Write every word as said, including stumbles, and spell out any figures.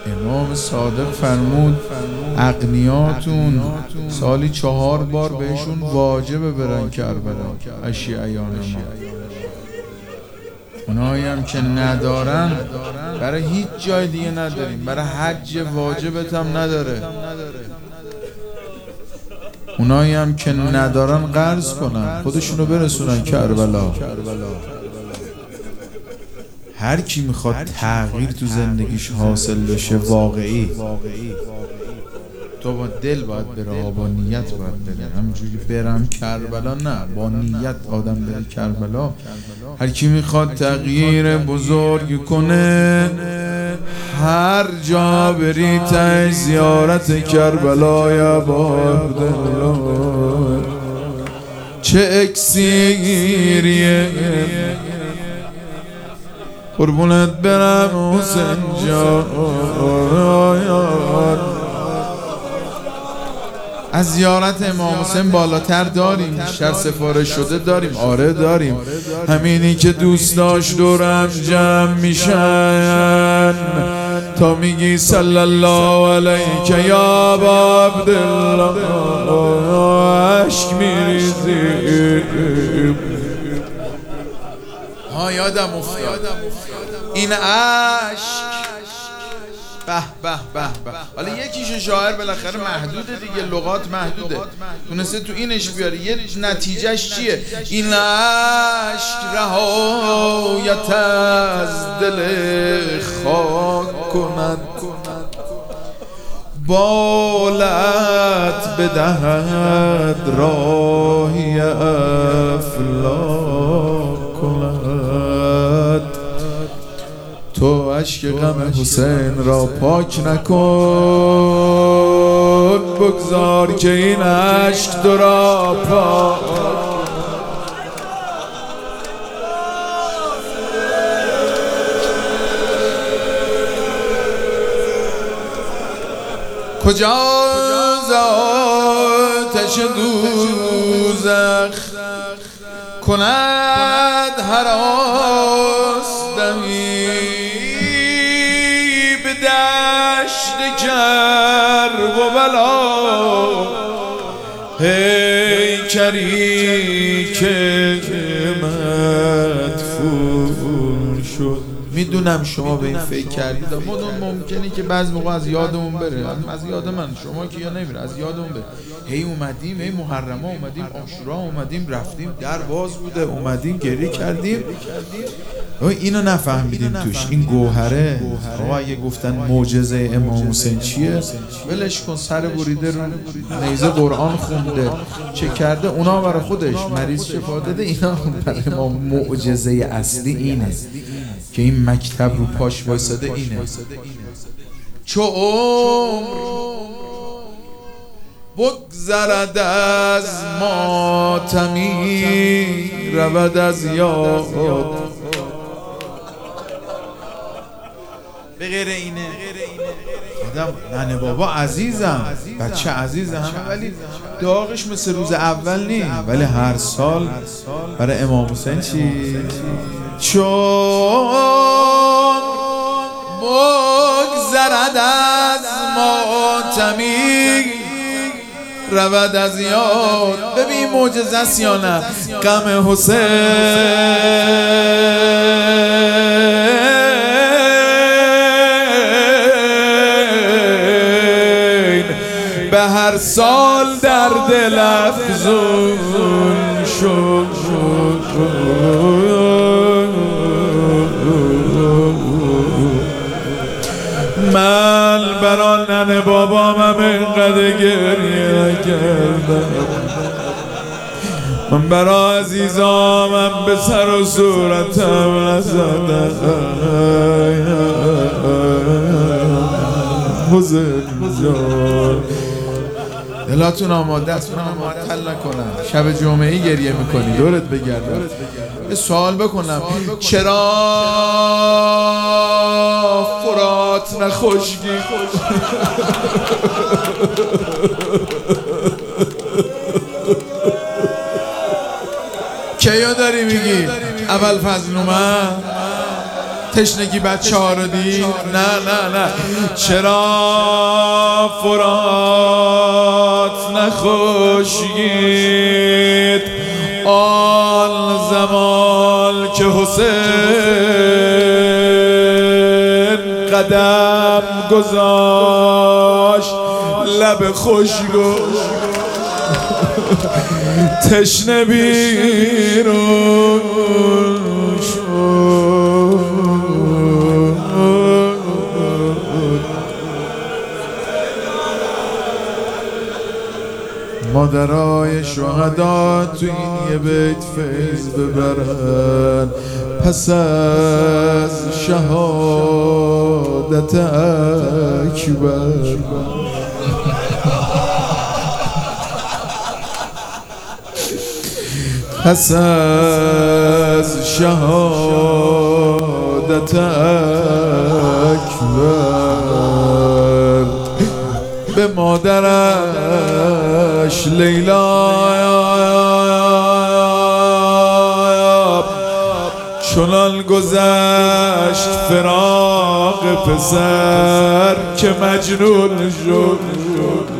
امام صادق فرمود اغنیاتون سالی چهار بار بهشون واجبه برن کربلا اشیعیان ما. اونایی هم که ندارن برای هیچ جای دیگه نداریم، برای حج واجبت هم نداره. اونایی هم که ندارن قرض کنن خودشونو برسونن کربلا. هر کی میخواد تغییر تو زندگیش حاصل بشه واقعی، تو با دل باید بره، با نیت باید بره. همینجوری برم کربلا نه، با نیت آدم بره کربلا. هر کی میخواد تغییر بزرگ کنه هر جا بری ته زیارت کربلا یا عبدالله. چه اکسیریه قربونت برم حسین جان. از زیارت امام حسین بالاتر داریم؟ بیشتر سفارش شده داریم؟ آره داریم. همینی که دوست داشت دورم جمع میشن تا میگی صلی الله علیک یا ابا عبدالله عشق میریزی. ها یادم افتاد این عشق. به به به به. حالا یکیش شاعر بالاخره محدوده دیگه، لغات محدوده، تونسته تو اینش بیاری. یه نتیجهش چیه؟ این عشق رهایت از دل خاک کند، بالت بدهد راهی افلاک کند. تو اشک غم حسین را پاک نکن، بگذار که این اشک تو را پاک. کجا آتش دوزخ کند هراس دمی، به دشت کرب و بلا پیکری که مدفون شد. میدونم شما به این فکر کردید، اما ممکنه که بعض موقع از یادمون بره، از یاد من، شما که یا نمیره، از یادمون بره. هی اومدیم، هی محرم ها اومدیم، عاشورا اومدیم، رفتیم، در باز بوده اومدیم گریه کردیم، اینو نفهمیدیم توش این گوهره. آقا اگه گفتن معجزه امام حسین چیه، ولش کن، سر بریده رو نیزه قرآن خونده چه کرده، اونا برای خودش مریض شفا داده، اینا برای ما معجزه اصلی اینه که این مکتب رو پاش وایساده. اینه چو عمر بگذرد از ماتمی رود از یاد. به غیر اینه آدم ننه بابا عزیزم، بچه عزیز همه، ولی داغش مثل روز اول نی. ولی هر سال برای امام حسین چی؟ چون بگذرد از ماتمی رود از یاد. ببین معجزه است یا نه؟ غم حسین به هر سال در دل افزون شد. من برای ننه بابام هم اینقدر گریه نکردم، من برای عزیزامم به سر و صورتم نزدم. حسین جان دلاتون آماده است، من معطل نکنم. شب جمعه گریه میکنی دورت بگردم. یه سوال بکنم، چرا فرات نخشکی؟ کیا داری میگی؟ اول فضل اومد تشنگی بچه ها رو دید؟ نه نه نه. چرا فرات نخوشید آن زمان که حسین قدم گذاشت لب خشکو تشنه بیرون مادرای شهدا تو این یه بیت فیض ببرن پس از شهادت اکبر. پس از شهادت اکبر به مادرش لیلا چنان گذشت فراق پسر که مجنون شد.